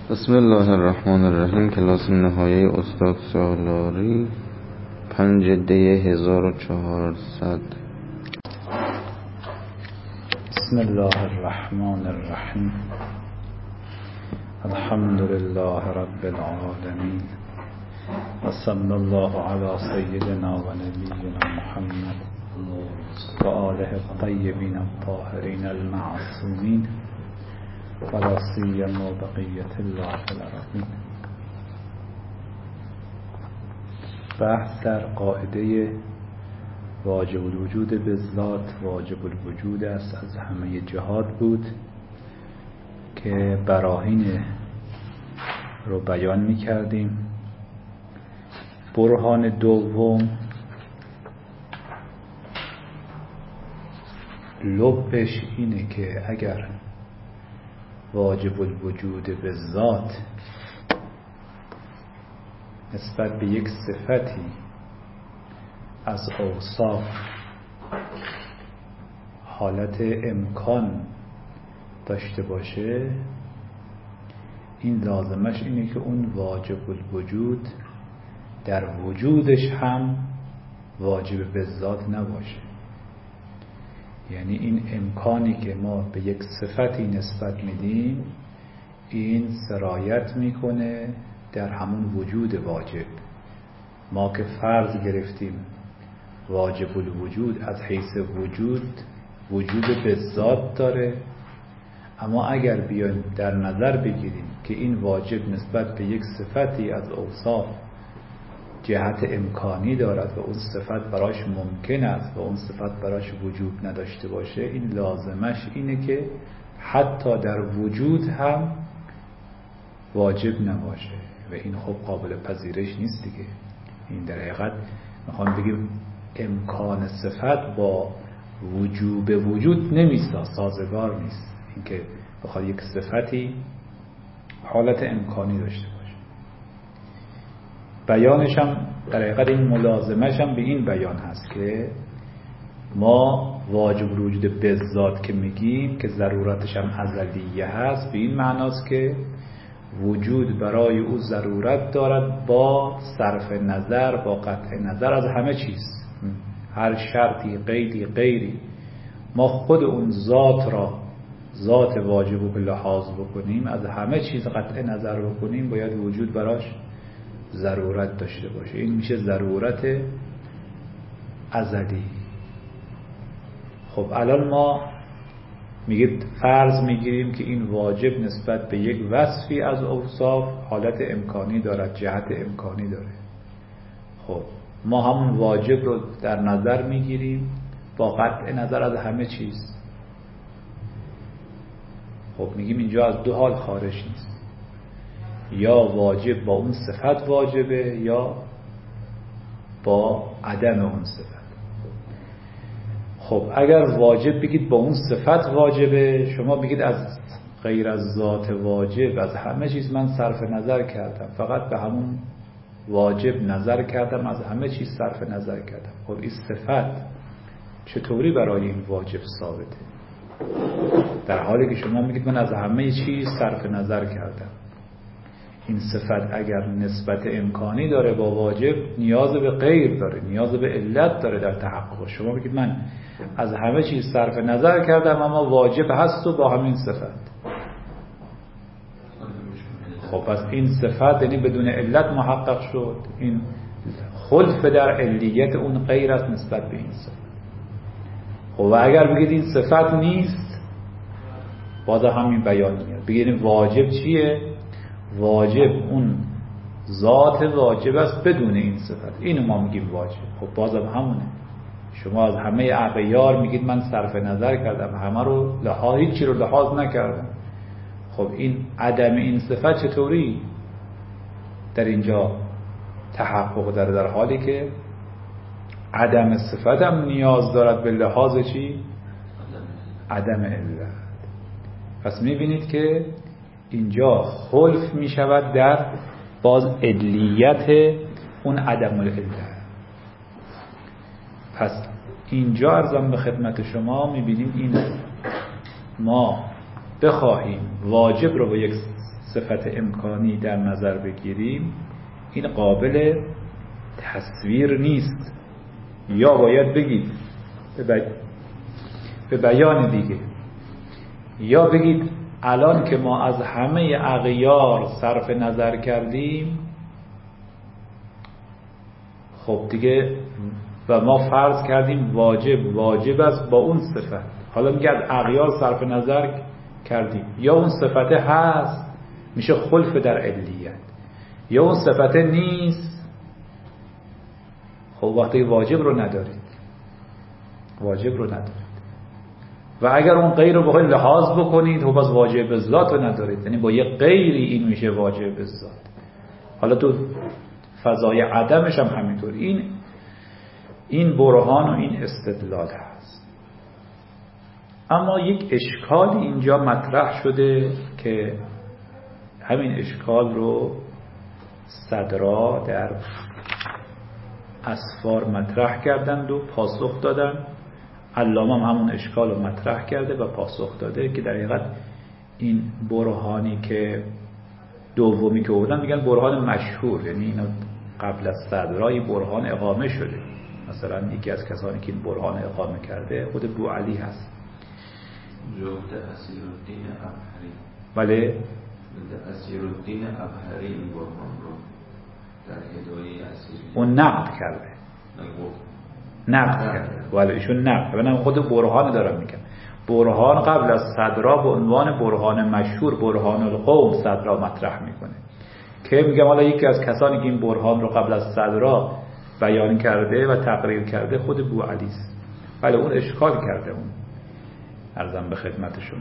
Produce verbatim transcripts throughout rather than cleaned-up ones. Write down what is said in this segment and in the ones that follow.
بسم الله الرحمن الرحیم. کلاس نهایی استاد سالاری، پنج دی هزار و چهارصد. بسم الله الرحمن الرحیم. الحمد لله رب العالمین و صلی الله علی سیدنا و نبینا محمد و آله الطیبین الطاهرین المعصومین و لا سیما بقیة الله فی الارضین. بحث در قاعده واجب الوجود بالذات واجب الوجود است از همه جهات بود که براهین رو بیان می کردیم. برهان دوم لبش اینه که اگر واجب الوجود به ذات نسبت به یک صفتی از اوصاف حالت امکان داشته باشه، این لازمش اینه که اون واجب الوجود در وجودش هم واجب به ذات نباشه. یعنی این امکانی که ما به یک صفتی نسبت میدیم، این سرایت میکنه در همون وجود واجب. ما که فرض گرفتیم واجب الوجود از حیث وجود وجود به ذات داره، اما اگر بیایم در نظر بگیریم که این واجب نسبت به یک صفتی از اوصاف جهت امکانی دارد و اون صفت براش ممکن است و اون صفت براش وجود نداشته باشه، این لازمش اینه که حتی در وجود هم واجب نباشه و این خب قابل پذیرش نیست دیگه. این در حقیقت میخوام بگیم امکان صفت با وجوب وجود نمیسا سازگار نیست. اینکه بخواد یک صفتی حالت امکانی داشته باشه، بیانش هم در حقیقت این ملازمش هم به این بیان هست که ما واجب الوجود به ذات که میگیم که ضرورتش هم ازلیه هست، به این معناست که وجود برای او ضرورت دارد با صرف نظر، با قطع نظر از همه چیز. هر شرطی، قیدی، غیری ما خود اون ذات را ذات واجب رو به لحاظ بکنیم، از همه چیز قطع نظر بکنیم، باید وجود براش ضرورت داشته باشه. این میشه ضرورت ازلی. خب الان ما میگید فرض میگیریم که این واجب نسبت به یک وصفی از اوصاف حالت امکانی دارد، جهت امکانی داره. خب ما همون واجب رو در نظر میگیریم با قطع نظر از همه چیز. خب میگیم اینجا از دو حال خارج نیست، یا واجب با اون صفت واجبه یا با عدم اون صفت. خب اگر واجب بگید با اون صفت واجبه، شما بگید از غیر از ذات واجب از همه چیز من صرف نظر کردم، فقط به همون واجب نظر کردم، از همه چیز صرف نظر کردم. خب این صفت چطوری برای این واجب ثابته؟ در حالی که شما میگید من از همه چیز صرف نظر کردم. این صفت اگر نسبت امکانی داره با واجب، نیاز به غیر داره، نیاز به علت داره در تحقق. شما بگید من از همه چیز صرف نظر کردم اما واجب هست و با همین صفت. خب پس این صفت یعنی بدون علت محقق شد. این خلف در علیت اون غیر است نسبت به این صفت. خب و اگر بگید این صفت نیست، باز همین بیان میاد. بگید واجب چیه؟ واجب اون ذات واجب است بدون این صفت. اینو ما میگیم واجب. خب بازم همونه. شما از همه اغیار میگید من صرف نظر کردم، همه رو لحاظ، هیچی رو لحاظ نکردم. خب این عدم این صفت چطوری در اینجا تحقق داره، در حالی که عدم صفت هم نیاز دارد به لحاظ چی؟ عدم علت. پس میبینید که اینجا خلف می شود در باز علیت اون عدم العلت. پس اینجا عرضم به خدمت شما میبینیم این ما بخواهیم واجب رو با یک صفت امکانی در نظر بگیریم این قابل تصویر نیست. یا باید بگید به بیان دیگه، یا بگید الان که ما از همه اغیار صرف نظر کردیم، خب دیگه و ما فرض کردیم واجب واجب است با اون صفت. حالا میگه از اغیار صرف نظر کردیم، یا اون صفت هست میشه خلف در علیت، یا اون صفت نیست. خب وقتی واجب رو ندارید، واجب رو ندارید و اگر اون غیر رو بخواید لحاظ بکنید خب باز واجب ذات رو ندارید، یعنی با یه غیری این میشه واجب ذات. حالا تو فضای عدمش هم همینطور. این این برهان و این استدلال هست. اما یک اشکال اینجا مطرح شده که همین اشکال رو صدرا در اسفار مطرح کردند و پاسخ دادن. علامه هم همون اشکال رو مطرح کرده و پاسخ داده که در حقیقت این برهانی که دومی که بودن میگن برهان مشهور، یعنی اینو قبل از صدرای برهان اقامه شده. مثلا یکی از کسانی که این برهان اقامه کرده خود بو علی هست. جهد اسیرالدین ابهری. بله اسیرالدین ابهری این برهان رو در هدایه اسیری اون نقد کرده، نقد کرده ولی ایشون نقد. ببینم خود برهان دارم میگم. برهان قبل از صدرا به عنوان برهان مشهور، برهان القوم، صدرا مطرح میکنه که میگم حالا یکی از کسانی که این برهان رو قبل از صدرا بیان کرده و تقریر کرده خود بو علی است. ولی اون اشکال کرده، اون عرضم به خدمت شما.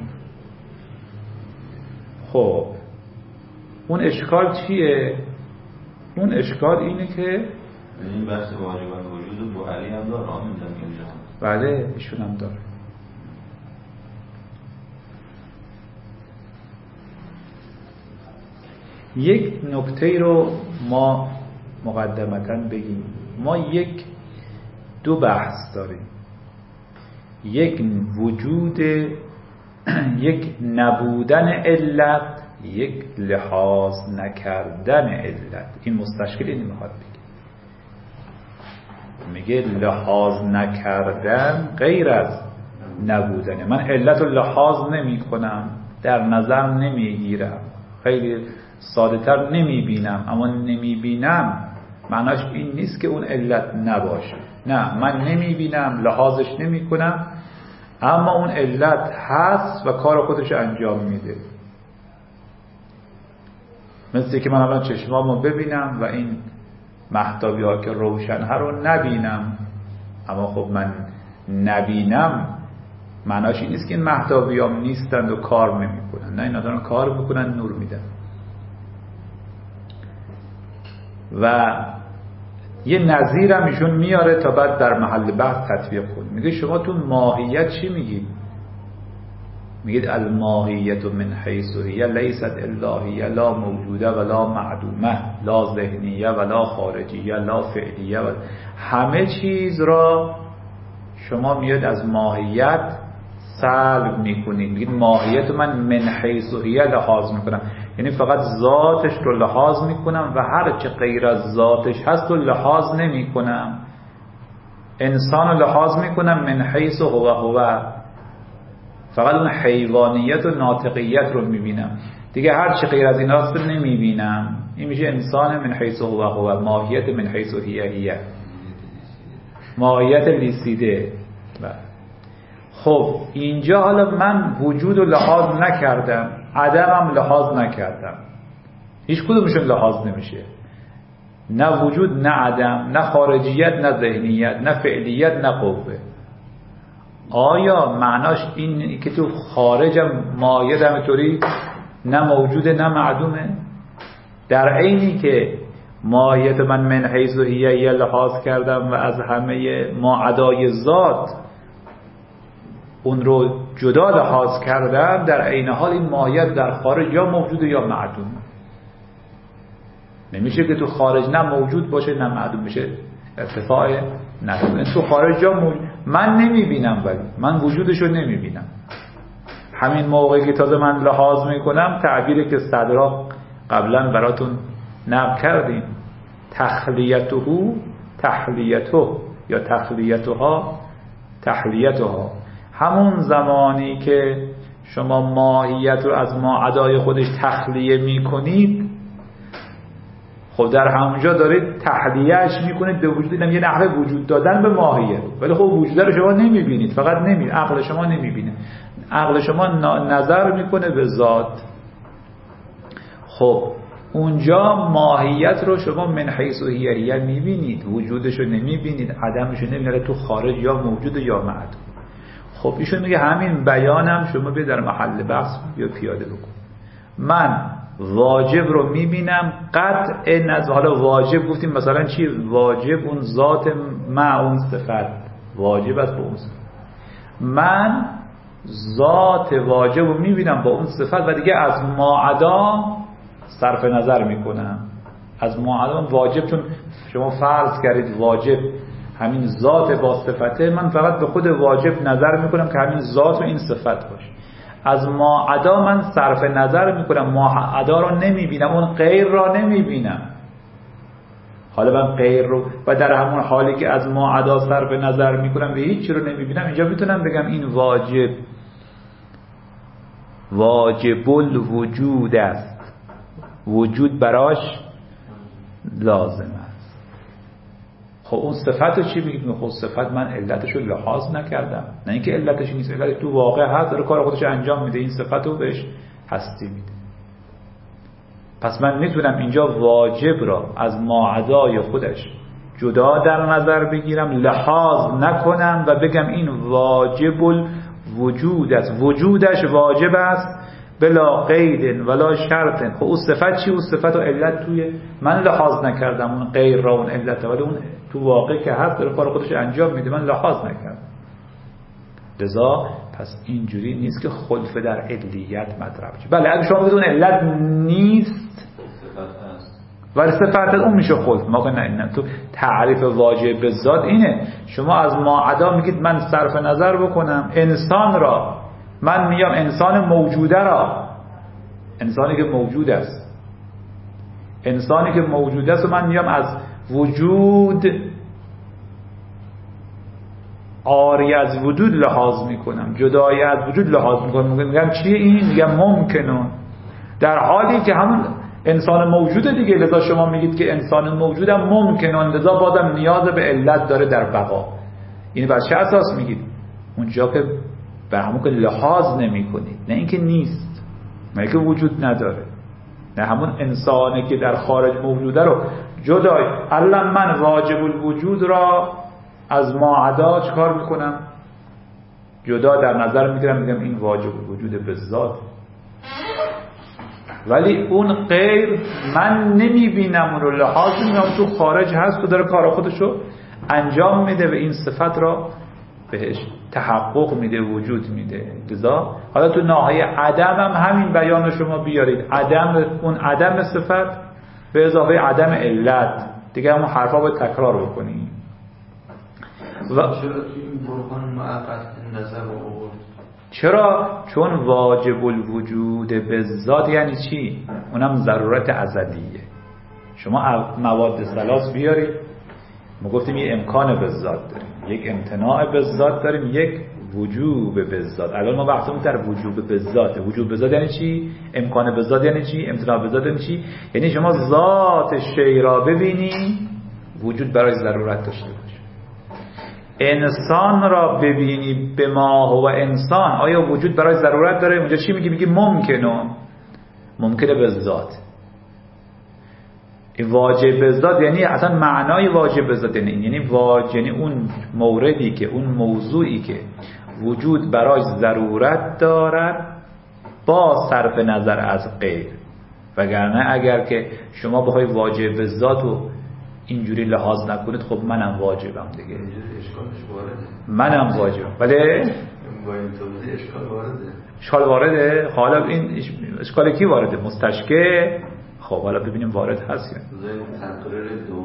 خب اون اشکال چیه؟ اون اشکال اینه که این بحث واجبات وجود بو علی هم داره آن میدم اینجا. بله ایشون هم داره. یک نکته رو ما مقدمتاً بگیم. ما یک دو بحث داریم، یک وجود، یک نبودن علت، یک لحاظ نکردن علت. این مستشکل این میخواد بگه، میگه لحاظ نکردن غیر از نبودنه. من علت رو لحاظ نمی کنم، در نظر نمی گیرم، خیلی ساده تر نمی بینم. اما نمی بینم معناش این نیست که اون علت نباشه. نه، من نمی بینم، لحاظش نمی کنم، اما اون علت هست و کار خودش انجام میده. مثل که من الان چشمامو ببینم و این مهتابی ها که روشن ها رو نبینم، اما خب من نبینم معناش این نیست که این مهتابی ها نیستند و کار نمی کنن. نه، اینا دارن کار میکنن، نور میدن. و یه نظیر هم ایشون میاره تا بعد در محل بحث تطبیق کنید. میگه شما تو ماهیت چی میگید؟ میگید الماهیت من حیث هی لیست الا هی، لا موجوده ولا معدومه، لا ذهنیه ولا خارجیه، لا فعلیه ولا. همه چیز را شما میاد از ماهیت سلب میکنید. میگید ماهیت من من حیث هی لحاظ میکنم، یعنی فقط ذاتش رو لحاظ میکنم و هر چه غیر از ذاتش هست رو لحاظ نمیکنم. انسان رو لحاظ میکنم من حیث هو هو، فقط اون حیوانیت و ناطقیت رو میبینم، دیگه هر چه غیر از این هست رو نمیبینم. این میشه انسان من حیث هو هو، ماهیت من حیث هی هی، ماهیت لیسیده. خب اینجا حالا من وجود رو لحاظ نکردم، عدمم لحاظ نکردم، هیچ کدومشون لحاظ نمیشه. نه وجود نه عدم، نه خارجیت نه ذهنیت، نه فعلیت نه قوه. آیا معناش این که تو خارجم ماهیت همینطوری نه موجوده نه معدومه؟ در عینی که ماهیت من من حیث و هی لحاظ کردم و از همه ما عدای ذات اون رو جدا لحاظ کردم، در عین حال این ماهیت در خارج یا موجوده یا معدوم. نمیشه که تو خارج نه موجود باشه نه معدوم بشه، ارتفاع نداره. تو خارج یا موجود من نمیبینم، ولی من وجودشو نمیبینم. همین موقعی که تازه من لحاظ میکنم، تعبیری که صدرا قبلا براتون نقل کردیم، تخلیته تحلیته یا تخلیتها تحلیتها، همون زمانی که شما ماهیت رو از ماعدای خودش تخلیه میکنید، خب در همونجا دارید تحلیهش میکنید به وجود، اینم یه نحوه وجود دادن به ماهیت، ولی خب وجود رو شما نمیبینید، فقط نمیبینید، عقل شما نمیبینه، عقل شما نظر میکنه به ذات. خب اونجا ماهیت رو شما من حیث و هیه میبینید، وجودش رو نمیبینید، عدمش رو نمیبینید، تو خارج یا موجود یا معدوم. خب ایشون میگه همین بیانم شما بیا در محل بحث بیا پیاده بکن. من واجب رو میبینم قطع نظر. حالا واجب گفتیم مثلا چی؟ واجب اون ذات مع اون صفت، واجب است با اون صفت. من ذات واجب رو میبینم با اون صفت و دیگه از ماعدا صرف نظر میکنم. از ماعدا واجب، چون شما فرض کردید واجب همین ذات با صفته، من فقط به خود واجب نظر میکنم که همین ذات و این صفت باشه. از ماعدا من صرف نظر میکنم، ماعدا رو نمیبینم، اون غیر را نمیبینم. حالا من غیر رو و در همون حالی که از ماعدا صرف نظر میکنم به هیچ چی رو نمیبینم، اینجا میتونم بگم این واجب واجب الوجود است، وجود براش لازم است. خب اون صفت رو چی بگید؟ خب صفت من علتش رو لحاظ نکردم، نه اینکه علتش نیست، علتش تو واقع هست، داره کار خودش انجام میده، این صفت رو بهش هستی میده. پس من میتونم اینجا واجب را از ماعدای خودش جدا در نظر بگیرم، لحاظ نکنم و بگم این واجب الوجود است، وجودش واجب است بلا قید ولا شرط. خب اون صفت چی؟ اون صفت و علت توی من لحاظ نکردم، اون غیر را اون علت، ولی اون تو واقع که هست داره کار خودش انجام میده، من لحاظ نکردم. لذا پس اینجوری نیست که خلف در علیت مطرح بشه. بله اگه شما بدون علت نیست ولی صفت اون میشه خلف. ما که نه, نه تو تعریف واجب به ذات اینه، شما از ماعدا میگید من صرف نظر بکنم انسان را، من میام انسان موجوده را، انسانی که موجود است، انسانی که موجود است و من میام از وجود آری از وجود لحاظ میکنم، جدای از وجود لحاظ میکنم، میگم چیه این؟ میگم ممکنون، در حالی که همون انسان موجوده دیگه. لذا شما میگید که انسان موجودم ممکنون، لذا بازم نیاز به علت داره در بقا. این بر چه اساس میگید؟ اونجا که به همون که لحاظ نمی کنید، نه اینکه نیست، نه اینکه وجود نداره، نه همون انسانی که در خارج موجوده رو جدای. الان من واجب الوجود را از ماعدا چه کار میکنم؟ جدا در نظر میگیرم، میگم این واجب الوجود به ذات، ولی اون غیر من نمیبینم، اون رو لحاظ نمیکنم، تو خارج هست و داره کار خودشو انجام میده و این صفت را بهش تحقق میده، وجود میده. لذا حالا تو ناحیه عدم هم همین بیان شما بیارید، عدم اون عدم صفت به اضافه عدم علت، دیگه همون حرفا باید تکرار بکنیم. و چرا تو این برهان معقد نظر آورد؟ چرا؟ چون واجب الوجود به ذات یعنی چی؟ اونم ضرورت ازلیه. شما مواد ثلاث بیارید، ما گفتیم یه امکان به ذات داریم، یک امتناع به ذات داریم، یک وجوب به ذات. الان ما بحثمون در وجوب به ذات. وجوب به ذات یعنی چی؟ امکان به ذات یعنی چی؟ امتناع به ذات یعنی چی؟ یعنی شما ذات شی را ببینی وجود برای ضرورت داشته باشه. انسان را ببینی به ما هو انسان، آیا وجود برای ضرورت داره؟ اونجا چی میگی؟ میگی ممکنه، ممکنه به ذات. واجب به ذات یعنی اصلا معنای واجب به ذات یعنی یعنی واجب یعنی اون موردی که اون موضوعی که وجود برای ضرورت دارد با صرف نظر از غیر. وگرنه اگر که شما بخوای واجب به ذات رو اینجوری لحاظ نکنید، خب منم واجبم دیگه، اشکالش وارده، منم واجبم. بله با این توضیح اشکال وارده، اشکال وارده. حالا این اشکال کی وارده؟ مستشکل. خب حالا ببینیم وارد هست یا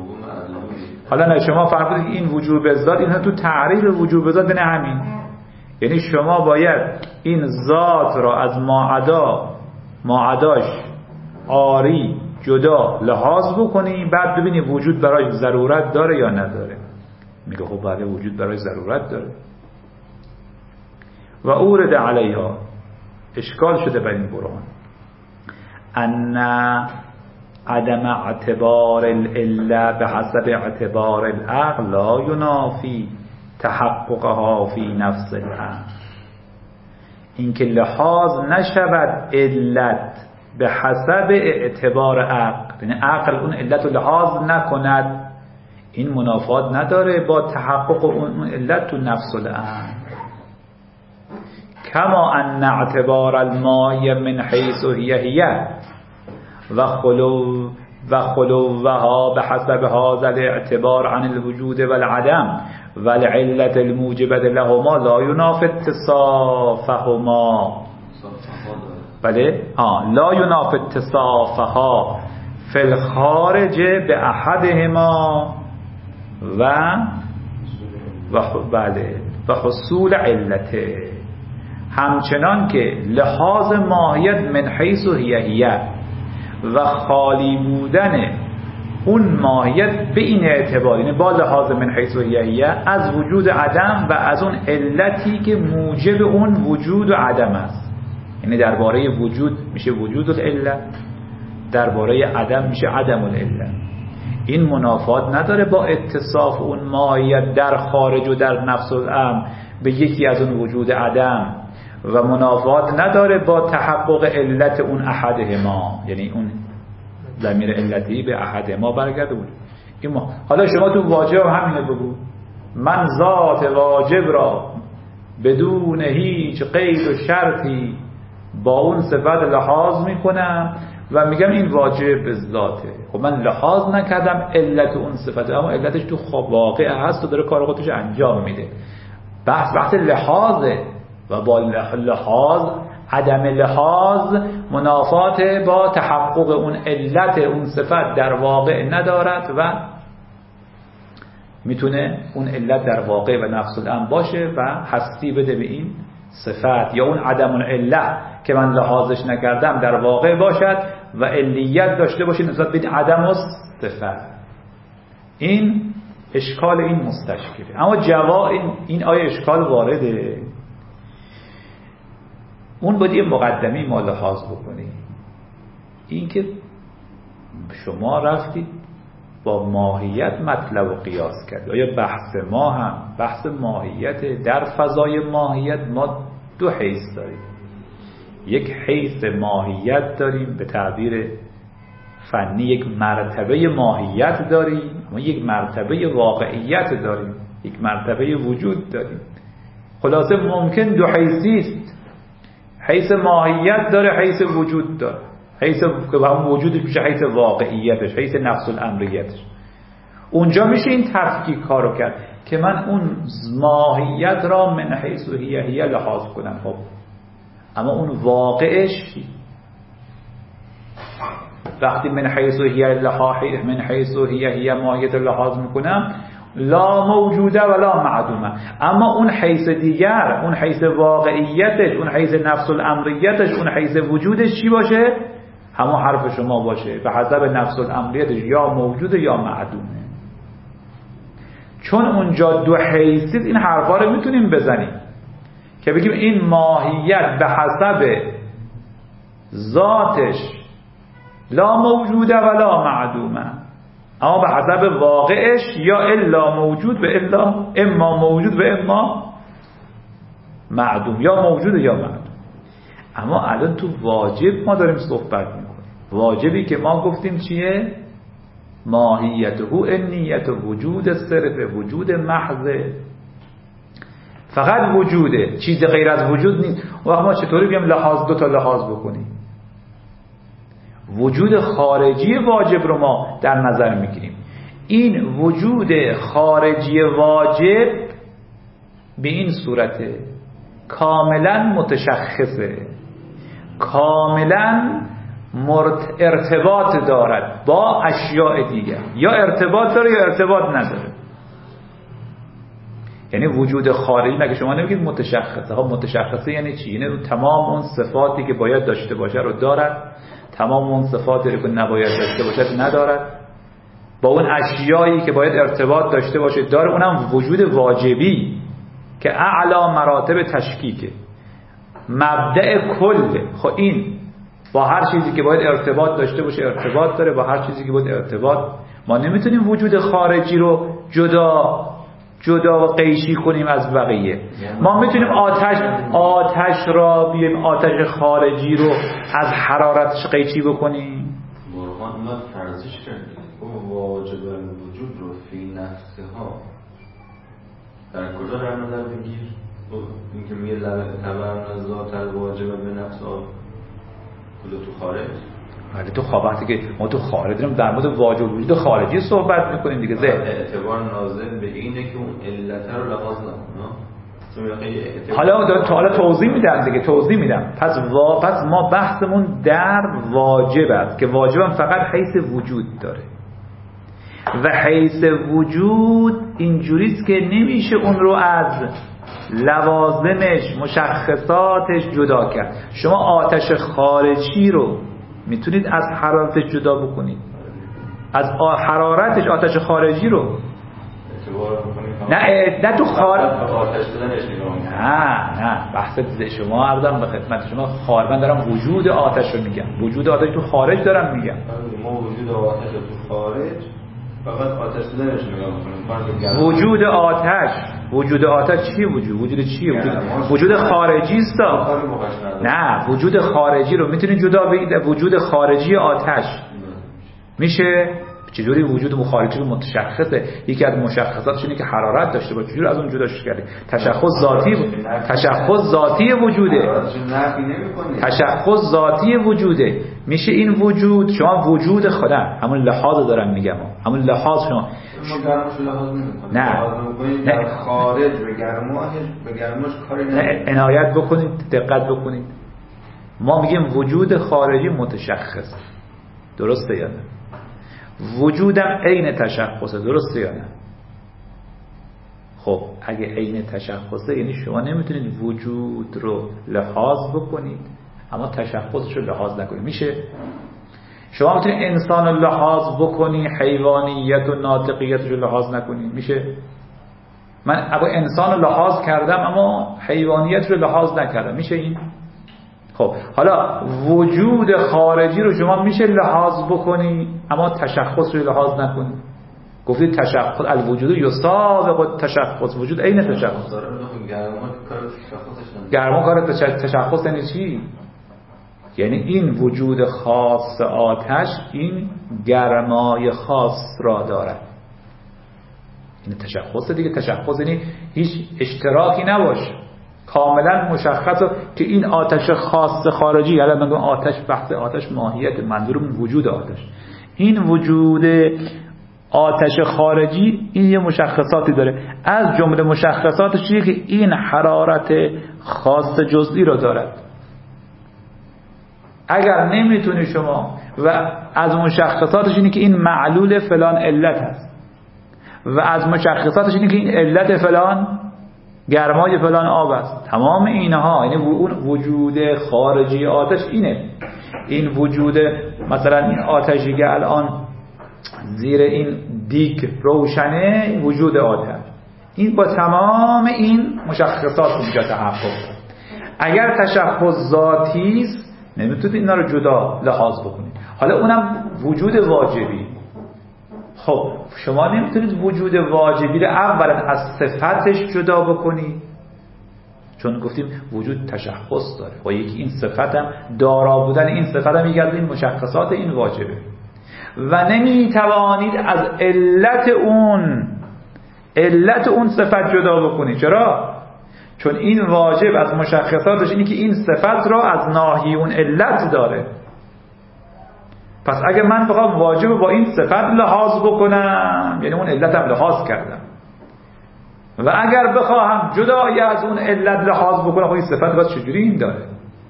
حالا نه. شما فرمودید این وجوب ذات، این تو تعریف وجوب ذات نه همین، یعنی شما باید این ذات را از ماعدا ماعداش آری جدا لحاظ بکنی، بعد ببینی وجود برای ضرورت داره یا نداره. میگه خب بله وجود برای ضرورت داره. و اورد علیها، اشکال شده بر این برهان، ان عدم اعتبار العله به حسب اعتبار العقل لا ینافی تحققها فی نفس الامر. اینکه لحاظ نشود علت به حسب اعتبار عقل، یعنی عقل اون علت رو لحاظ نکند، این منافات نداره با تحقق اون علت تو نفس الامر. کما ان اعتبار الماء من حیث هی هی و خلو و خلوها به حسب هذا الاعتبار عن الوجود والعدم والعلة الموجبة لهما لا ينافي اتصافهما. بله آه لا ينافي اتصافها في الخارج به احدهما و و بله و حصول علته. همچنان که لحاظ ماهیت من حیث هی هی و خالی بودن اون ماهیت به این اعتبار، یعنی با لحاظ من حیث هی هی از وجود عدم و از اون علتی که موجب اون وجود و عدم است، یعنی درباره وجود میشه وجود العله، درباره عدم میشه عدم العله. این منافات نداره با اتصاف اون ماهیت در خارج و در نفس الامر به یکی از اون وجود عدم، و منافات نداره با تحقق علت اون احدهما، یعنی اون ضمیر علتی به احدهما برگرده بود. این ما. حالا شما تو واجب همینه بگو، من ذات واجب را بدون هیچ قید و شرطی با اون صفت لحاظ میکنم و میگم این واجب به ذاته. خب من لحاظ نکردم علت اون صفت، اما علتش تو خواب واقع هست و داره کار خودش انجام میده. بحث وقت لحاظه و با لحاظ عدم لحاظ منافات با تحقق اون علت اون صفت در واقع ندارد و میتونه اون علت در واقع و نفس الامر باشه و هستی بده به این صفت، یا اون عدم العله که من لحاظش نکردم در واقع باشد و علیت داشته باشه نسبت به عدم و صفت. این اشکال این مستشکله. اما جواب این, این آیه اشکال وارده، اون باید یه مقدمی ما لحاظ بکنیم. این که شما رفتید با ماهیت مطلب و قیاس کرد. آیا بحث ما هم بحث ماهیت؟ در فضای ماهیت ما دو حیث داریم، یک حیث ماهیت داریم به تعبیر فنی، یک مرتبه ماهیت داریم، ما یک مرتبه واقعیت داریم، یک مرتبه وجود داریم. خلاصه ممکن دو حیثی است، حیث ماهیت داره، حیث وجود داره، حیث که هم وجودش میشه حیث واقعیتش، حیث نفس الامریتش. اونجا میشه این تفکیک کارو کرد که من اون ماهیت را من حیث هی هی لحاظ کنم. خب اما اون واقعش وقتی من حیث هی لحاظ من حیث هی هی ماهیت لحاظ میکنم لا موجوده ولا معدومه، اما اون حیث دیگر، اون حیث واقعیتش، اون حیث نفس الامریتش، اون حیث وجودش چی باشه؟ همون حرف شما باشه به حسب نفس الامریتش، یا موجوده یا معدومه. چون اونجا دو حیثیت این حرفا رو میتونیم بزنیم که بگیم این ماهیت به حسب ذاتش لا موجوده ولا معدومه، اما به حسب واقعش یا الا موجود به الا، اما موجود به اما معدوم، یا موجود یا معدوم. اما الان تو واجب ما داریم صحبت میکنیم. واجبی که ما گفتیم چیه؟ ماهیته انیت وجود صرف، وجود محض، فقط وجوده، چیز غیر از وجود نیست. و ما چطوری بگیم لحاظ دو تا لحاظ بکنیم؟ وجود خارجی واجب رو ما در نظر میگیریم. این وجود خارجی واجب به این صورته کاملا متشخصه، کاملا ارتباط دارد با اشیاء دیگر، یا ارتباط داره یا ارتباط نداره. یعنی وجود خارجی. مگه شما نمیگید متشخصه ها؟ متشخصه یعنی چی؟ یعنی تمام اون صفاتی که باید داشته باشه رو دارد، تمام اون صفاتی رو که نباید داشته باشه ندارد، با اون اشیایی که باید ارتباط داشته باشه داره. اونم وجود واجبی که اعلی مراتب تشکیکه، مبدأ کله. خب این با هر چیزی که باید ارتباط داشته باشه ارتباط داره، با هر چیزی که باید ارتباط. ما نمیتونیم وجود خارجی رو جدا جدا و قیشی کنیم از بقیه. ما میتونیم آتش آتش را بیایم آتش خارجی رو از حرارتش قیچی بکنیم. برهان ما فرضش کردیم اون واجب وجود رو فی نفسه ها در کجا در نظر بگیر؟ این که میگه تبرن ذات الواجب به نفس ها کجا تو خارج؟ ولی تو خوابتی که ما تو خارج داریم در مورد واجب وجود خارجی صحبت میکنیم دیگه. زه اعتبار ناظر به اینه که اون علت رو لحاظ نکنه. حالا تو حالا توضیح میدم دیگه، توضیح میدم. پس وا پس ما بحثمون در واجب است که واجبم فقط حیث وجود داره و حیث وجود اینجوریست که نمیشه اون رو از لوازمش مشخصاتش جدا کرد. شما آتش خارجی رو میتونید از حرارتش جدا بکنید، از حرارتش آتش خارجی رو نه نه تو خارج نه نه بحث شما عرضم به خدمت شما خارج. من دارم وجود آتش رو میگم، وجود آتش تو خارج دارم میگم. ما وجود آتش تو خارج فقط آتش بودنش نگاه میکنیم. وجود آتش وجود آتش چیه؟ وجود وجود چیه؟ وجود, وجود خارجی است. نه وجود خارجی رو میتونید جدا بگید. وجود خارجی آتش میشه چجوری وجود خارجی رو متشخصه؟ یکی از مشخصاتش اینه که حرارت داشته باشه. چجوری از اون جداش کردی؟ تشخص ذاتی بود. تشخص ذاتی وجوده. تشخص ذاتی وجوده. میشه این وجود شما وجود خدا همون لحاظ دارم میگم، همون لحاظ شما ما گرماش لحاظ نمی‌کنیم. نه نه خارج به گرماش به گرماش کاری نه. عنایت بکنید، دقت بکنید. ما میگیم وجود خارجی متشخص، درسته یا نه؟ وجودم عین تشخصه، درسته یا نه؟ خب اگه عین تشخصه یعنی شما نمیتونید وجود رو لحاظ بکنید اما تشخصش رو لحاظ نکنید. میشه؟ شما میتونید انسان رو لحاظ بکنی حیوانیت و ناطقیتش رو لحاظ نکنید. میشه؟ من ابا انسان رو لحاظ کردم اما حیوانیت رو لحاظ نکردم. میشه این؟ خب حالا وجود خارجی رو شما میشه لحاظ بکنی اما تشخص رو لحاظ نکنی. گفتید تشخص الوجود یسابق التشخص، وجود عین تشخص. گرما کار تشخص یعنی چی؟ یعنی این وجود خاص آتش این گرمای خاص را دارد. این تشخص دیگه. تشخص یعنی هیچ اشتراکی نباشه، کاملا مشخصه که این آتش خاص خارجی. الان من میگم آتش، بحث آتش ماهیت، منظورم وجود آتش. این وجود آتش خارجی این یه مشخصاتی داره. از جمله مشخصاتش چیه؟ که این حرارت خاص جزئی رو دارد. اگر نمیتونی شما و از مشخصاتش اینه که این معلول فلان علت هست و از مشخصاتش اینه که این علت فلان گرمای فلان آب است. تمام اینها یعنی اون وجود خارجی آتش اینه. این وجود مثلا این آتشی که الان زیر این دیگ روشنه وجود آتش، این با تمام این مشخصات اونجا تحقق. اگر تشخص ذاتی است نمیتونید اینا رو جدا لحاظ بکنید. حالا اونم وجود واجبی. خب شما نمیتونید وجود واجبی رو اولا از صفتش جدا بکنید، چون گفتیم وجود تشخص داره و یکی این صفتم دارا بودن این صفتم میگرد این مشخصات این واجبه و نمیتوانید از علت اون علت اون صفت جدا بکنید. چرا؟ چون این واجب از مشخصاتش اینه که این صفت را از ناحیه اون علت داره. پس اگه من بخوام واجب با این صفت لحاظ بکنم یعنی اون علتم لحاظ کردم و اگر بخواهم جدای از اون علت لحاظ بکنم خب این صفت باید چجوری این داره.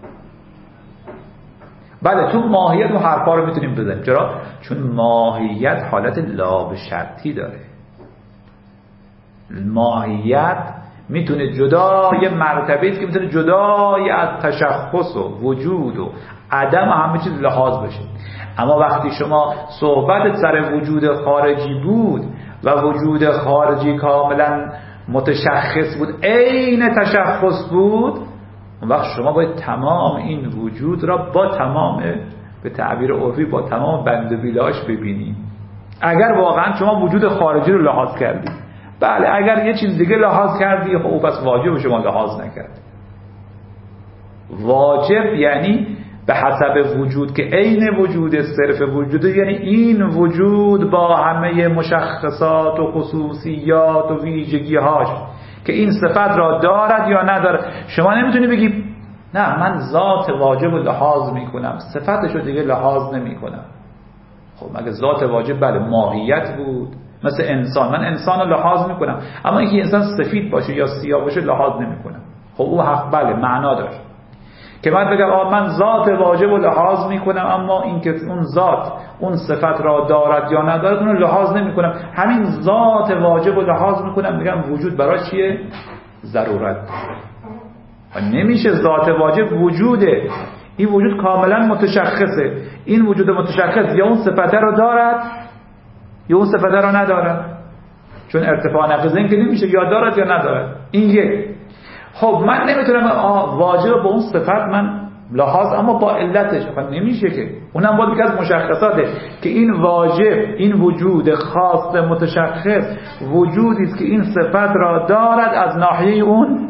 بله تو ماهیت و حرفا رو میتونیم بزنیم. چرا؟ چون ماهیت حالت لا به شرطی داره. ماهیت میتونه جدای مرتبه است که میتونه جدای از تشخص و وجود و عدم و همه چیز لحاظ بشه. اما وقتی شما صحبت سر وجود خارجی بود و وجود خارجی کاملا متشخص بود، عین تشخص بود، اون وقت شما باید تمام این وجود را با تمام، به تعبیر عرفی، با تمام بند و بیلاش ببینید. اگر واقعا شما وجود خارجی رو لحاظ کردی، بله، اگر یه چیز دیگه لحاظ کردی، خب پس واجب شما لحاظ نکردی. واجب یعنی به حسب وجود که عین وجود صرف وجوده، یعنی این وجود با همه مشخصات و خصوصیات و ویژگی‌هاش که این صفت را دارد یا ندارد. شما نمیتونی بگی نه من ذات واجب رو لحاظ میکنم، صفتش رو دیگه لحاظ نمیکنم. خب مگه ذات واجب بله ماهیت بود، مثل انسان، من انسان رو لحاظ میکنم، اما اینکه انسان سفید باشه یا سیاه باشه لحاظ نمیکنم. خب او حق بله معنا داشت که من بگم آه من ذات واجب رو لحاظ میکنم، اما اینکه اون ذات اون صفت را دارد یا ندارد اون رو لحاظ نمیکنم. همین ذات واجب رو لحاظ میکنم، میگم وجود برای چیه؟ ضرورت. و نمیشه ذات واجب وجوده، این وجود کاملا متشخصه. این وجود متشخص یا اون صفت رو دارد یا اون صفت رو ندارد، چون ارتفاع نقیض این که نمیشه یا دارد یا ندارد. این یک. خب من نمیتونم واجب با اون صفت من لحاظ، اما با علتش خب نمیشه که اونم باید از مشخصاته که این واجب، این وجود خاص متشخص وجودی است که این صفت را دارد از ناحیه اون.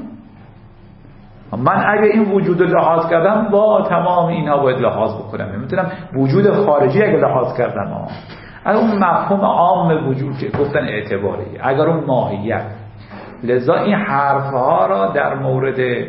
من اگه این وجود رو لحاظ کردم با تمام اینها باید لحاظ بکنم، نمیتونم وجود خارجی اگه لحاظ کردم ها. اگر اون مفهوم عام وجود که گفتن اعتباری، اگر اون ماهیت، لذا این حرفها را در مورد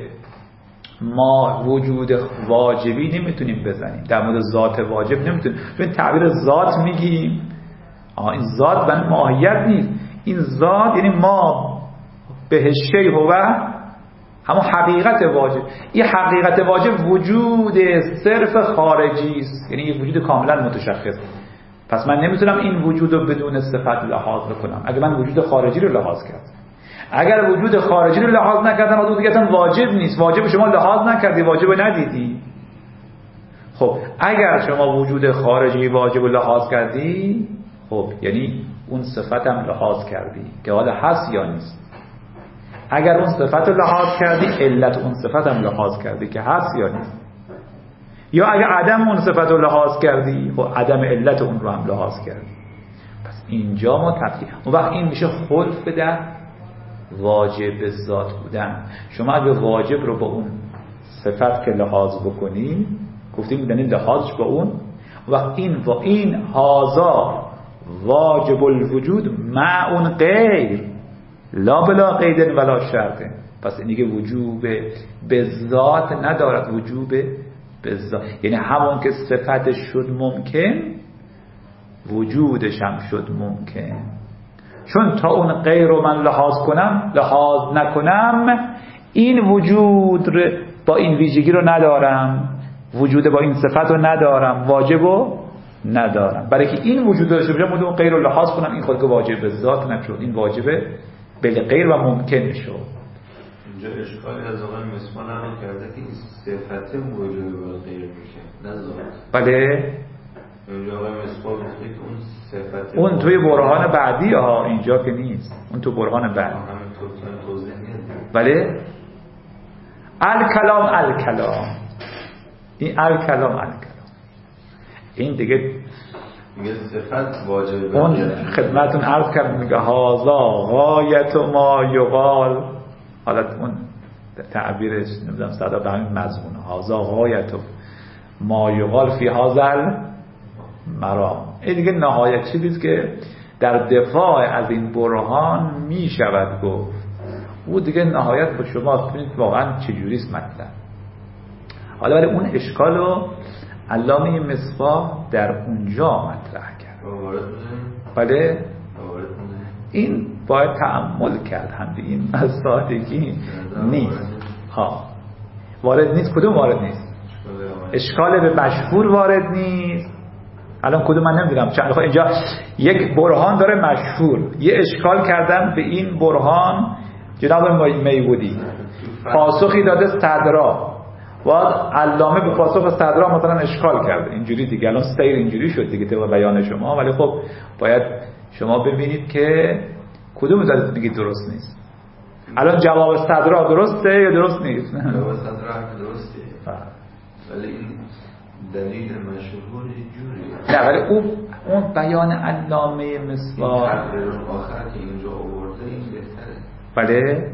ما وجود واجبی نمیتونیم بزنیم، در مورد ذات واجب نمیتونیم. چون تعبیر ذات میگیم، آه این ذات و ماهیت نیست، این ذات یعنی ما به شیء هو همون حقیقت واجب. این حقیقت واجب وجود صرف خارجی است، یعنی یه وجود کاملا متشخص. پس من نمیتونم این وجود رو بدون صفت لحاظ بکنم اگر من وجود خارجی رو لحاظ کردم. اگر وجود خارجی رو لحاظ نکردم و دیگه اصلا واجب نیست، واجب شما لحاظ نکردی، واجب ندیدی. خب اگر شما وجود خارجی واجب رو لحاظ کردی، خب یعنی اون صفت هم لحاظ کردی که حالا هست یا نیست. اگر اون صفت رو لحاظ کردی، علت اون صفت هم لحاظ کردی که هست یا نیست. یا اگر عدم اون صفت رو لحاظ کردی، خب عدم علت اون رو هم لحاظ کردی. پس اینجا ما تفکیک، اون وقت این میشه خلف در واجب ذات بودن. شما اگه واجب رو با اون صفت که لحاظ بکنی، گفتیم یعنی لحاظش با اون، وقت این و این هازا واجب الوجود مع اون غیر لا بلا قید ولا شرط. پس این دیگه وجوب به ذات ندارد، وجوب به ذات یعنی همون که صفتش شد ممکن، وجودش هم شد ممکن. چون تا اون غیر رو من لحاظ کنم، لحاظ نکنم، این وجود با این ویژگی رو ندارم، وجود با این صفت رو ندارم، واجب رو ندارم. برای که این وجود داشته باشم اون غیر رو لحاظ کنم، این خود که واجب به ذات نشد، این واجب به غیر و ممکن شد. اینجا اشکالی از آقای مصباح نقل کرده که این صفت وجود به غیر میشه، نه ذات. بله اینجا آقای مصباح گفته که اون صفت اون توی برهان بعدی ها، اینجا که نیست، اون تو برهان بعدی. همین تو توضیح میاد. بله الکلام الکلام این الکلام الکلام این دیگه میگه صفت واجب. اون خدمتون عرض کردم میگه هازا غایت ما یقال، حالا اون تعبیرش نمیدونم صدا به همین مضمونه، هازا غایت ما یقال فی هازل مرام. این دیگه نهایت چیزیست که در دفاع از این برهان میشود گفت. او دیگه نهایت با شما ببینید واقعا چجوریست مطلب. حالا برای اون اشکالو علامه مصباح در اونجا مطرح کرد. بله این باید تأمل کرد، هم به این مسائلی نیست. ها وارد نیست. کدوم وارد نیست؟ اشکال به مشهور وارد نیست، الان کدوم من نمیدونم چند خب اینجا یک برهان داره مشهور، یه اشکال کردن به این برهان جناب میبودی، پاسخی داده صدرا، بعد علامه به پاسخ صدرا مثلا اشکال کرده اینجوری دیگه. الان سیر اینجوری شد دیگه طبق بیان شما، ولی خب باید شما ببینید که کدوم دارید میگید درست نیست. الان جواب صدرا درسته یا درست نیست؟ جواب صدرا درسته، ولی این دلیل مشهور جوریه. نه ولی اون اون بیان علامه مصباح تقریر آخر که اینجا آورده این بهتره. بله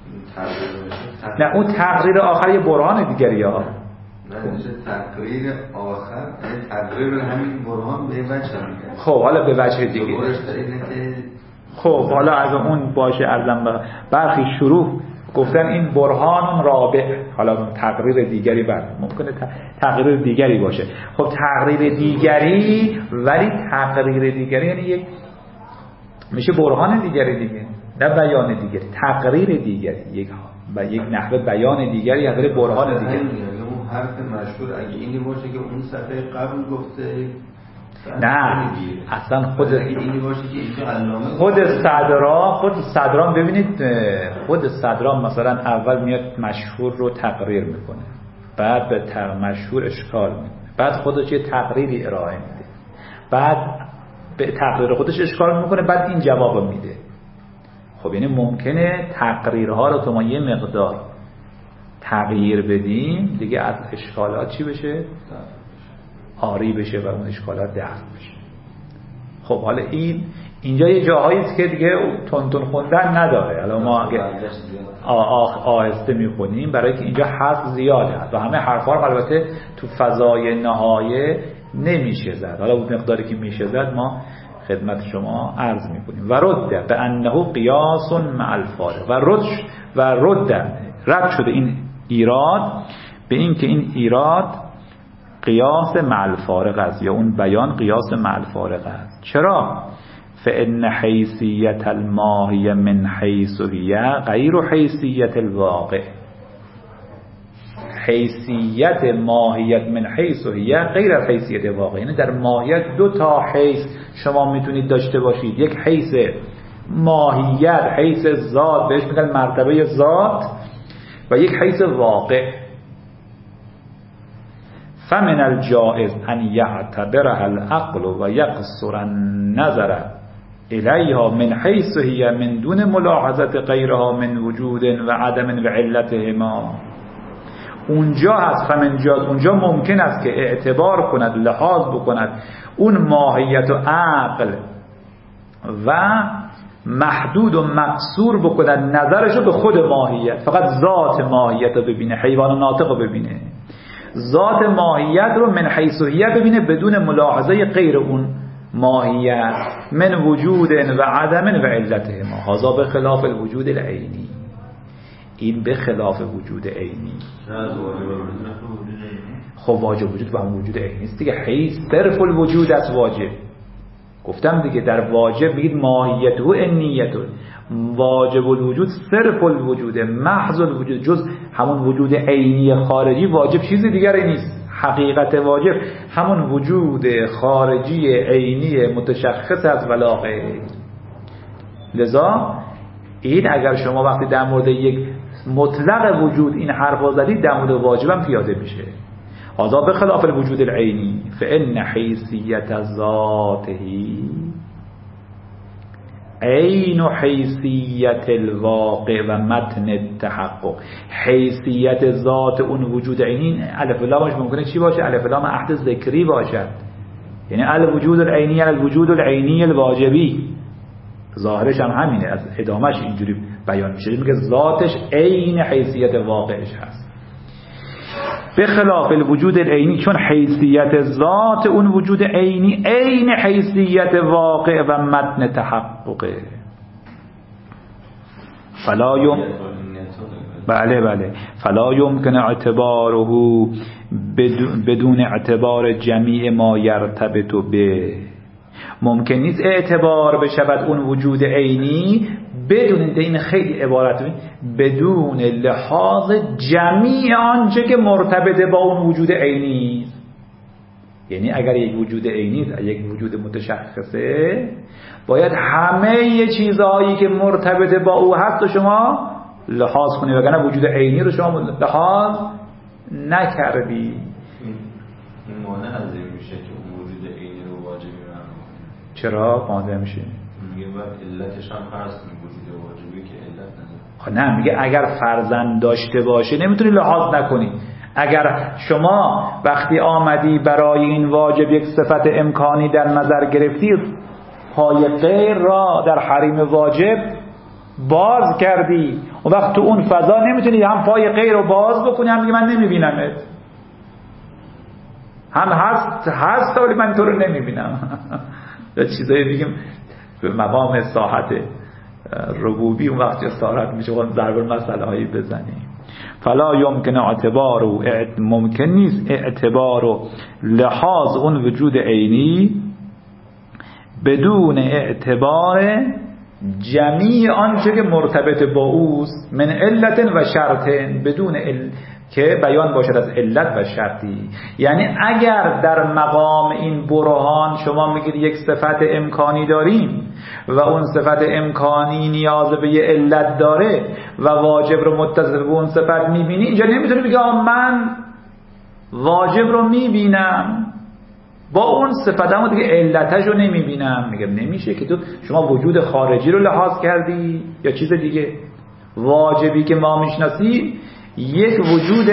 نه اون تقریر آخر یه برهان دیگری ها. نه میشه تقریر آخر یعنی تقریر همین برهان به وجه میگه. خب حالا به وجه دیگه. خب حالا از اون باشه ارزم برخی شروع گفتن این برهان رابع، حالا تقریر دیگری بعد ممکنه تقریر دیگری باشه. خب تقریر دیگری، ولی تقریر دیگری یعنی یک میشه برهان دیگری دیگه، نه بیان دیگری، تقریر دیگری، یک و یک نحوه بیان دیگری از برهان دیگری. اون حرف مشهور اگه اینی باشه که اون صفحه قبل گفته نه اصلا خود اینی باشه که اینجا علامه خود صدرا خود صدرا ببینید خود صدرا مثلا اول میاد مشهور رو تقریر میکنه، بعد به مشهور اشکال میکنه، بعد خودش یه تقریری ارائه میده، بعد به تقریر خودش اشکال میکنه، بعد این جواب میده. خب یعنی ممکنه تقریرها رو که ما یه مقدار تغییر بدیم دیگه از اشکالات چی بشه؟ آری بشه و اون اشکالات دفع بشه. خب حالا این اینجا یه جاهایی است که دیگه تون تون خوندن نداره. حالا ما اگه آهسته میخونیم برای که اینجا حرف زیاده هست و همه حرفا رو البته تو فضای نهایه نمیشه زد. حالا اون مقداری که میشه زد ما خدمت شما عرض میکنیم. و رد به انه قیاس مع الفارق، و رد و رد رد شده این ایراد به این که این ایراد قیاس مع الفارق است، یا اون بیان قیاس مع الفارق است. چرا؟ فإن حیثیت الماهی من حیث هی غیر حیثیت الواقع. حیثیت ماهیت من حیث هی غیر حیثیت واقع، یعنی در ماهیت دو تا حیث شما میتونید داشته باشید. یک حیث ماهیت، حیث ذات، بهش میگن مرتبه ذات، و یک حیث واقع. فمن الجائز ان يعتبرها العقل و يقصر النظر الیها من حیث هي من دون ملاحظه غیرها من وجود و عدم و علتهما. اونجا هست فمن جاز، اونجا ممکن است که اعتبار کند، لحاظ بکند اون ماهیت و عقل و محدود و مقصور بکند نظرشو به خود ماهیت، فقط ذات ماهیت رو ببینه، حیوان ناطق رو ببینه، ذات ماهیت رو من حیث هی ببینه بدون ملاحظه غیر اون ماهیت، من وجود و عدم و علته ما. هذا به خلاف الوجود العینی، این به خلاف وجود عینی. خب واجب وجود و هم وجود عینی است دیگه. حیث صرف الوجود از واجب گفتم دیگه، در واجب میگید ماهیت و انیت، واجب الوجود صرف الوجود محض الوجود، جز همون وجود عینی خارجی. واجب چیز دیگری نیست، حقیقت واجب همون وجود خارجی عینی متشخص از ولا غیر. لذا این اگر شما وقتی در مورد یک مطلق وجود این حرفا زدید، در مورد واجب هم پیاده میشه. هذا بخلاف الوجود العینی فإن حیثیت ذاته عین حیثیت الواقع و متن التحقق. حیثیت ذات اون وجود عینی الف لامش ممکنه چی باشه؟ الف لام عهد ذکری باشد، یعنی الوجود العینی الوجود العینی الواجبی. ظاهرش هم همینه، از ادامهش اینجوری بیان میشه، میگه ذاتش عین حیثیت واقعش هست. به خلاف الوجود العینی، چون حیثیت ذات اون وجود عینی عین حیثیت واقع و متن تحققه. فلا یم بله بله فلا یمکن اعتباره بدون اعتبار جمیع ما یرتبط به. ممکن نیست اعتبار بشود اون وجود عینی بدون این خیلی عبارت بدون لحاظ جمیع آنچه که مرتبط با اون وجود عینی است. یعنی اگر یک وجود عینی است، یک وجود متشخصه، باید همه چیزهایی که مرتبط با او هست و شما لحاظ کنی، وگرنه وجود عینی رو شما لحاظ نکردی. این مانع از این میشه که اون وجود عینی رو واجبی معنا کنیم. چرا مانع میشه؟ میگه بعد علتش هم فرض کنیم وجود واجبی که علت نداره. خب نه، میگه اگر فرزند داشته باشه نمیتونی لحاظ نکنی. اگر شما وقتی آمدی برای این واجب یک صفت امکانی در نظر گرفتی، پای غیر را در حریم واجب باز کردی، اون وقت تو اون فضا نمیتونی هم پای غیر رو باز بکنی هم میگه من نمیبینمت، هم هست هست ولی من تو رو نمیبینم. یا چیزایی بگیم به مقام ساحت ربوبی، اون وقت جسارت میشه اون ضرب المثل هایی بزنیم. فلا یمکن اعتبار و ممکن نیست اعتبار و لحاظ اون وجود عینی بدون اعتبار جمیع آنچه که مرتبط با اوست من علت و شرط، بدون ال... که بیان باشد از علت و شرطی. یعنی اگر در مقام این برهان شما میگید یک صفت امکانی داریم و اون صفت امکانی نیاز به یه علت داره و واجب رو متصل به اون صفت میبینی، اینجا نمیتونی بگی من واجب رو میبینم با اون صفت هم دیگه علتش رو نمیبینم. میگم نمیشه که تو شما وجود خارجی رو لحاظ کردی یا چیز دیگه. واجبی که ما میشناسیم یک وجود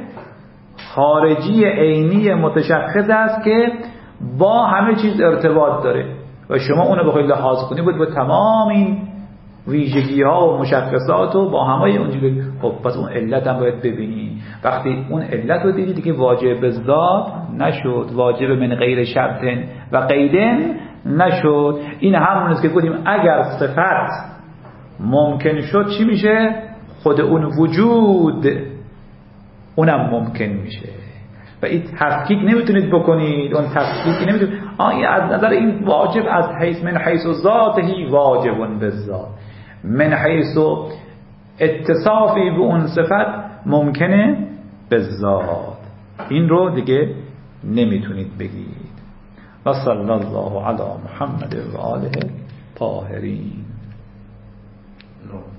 خارجی عینی متشخص است که با همه چیز ارتباط داره و شما اونو بخواید لحاظ کنی بود با تمام این ویژگی ها و مشخصات و با همه اونجوری. خب پس اون علت هم باید ببینی. وقتی اون علت رو دیدی دیگه واجب ذات نشد، واجب من غیر شرط و قید نشد. این همون است که گفتیم اگر صفت ممکن شد چی میشه؟ خود اون وجود اونم ممکن میشه و این تفکیک نمیتونید بکنید. اون تفکیک نمیتونید. آیا از نظر این واجب از حیث من حیث ذاته واجب بالذات، من حیث اتصافی به اون صفت ممکنه بالذات، این رو دیگه نمیتونید بگید. و صلی الله علی محمد و آله طاهرین.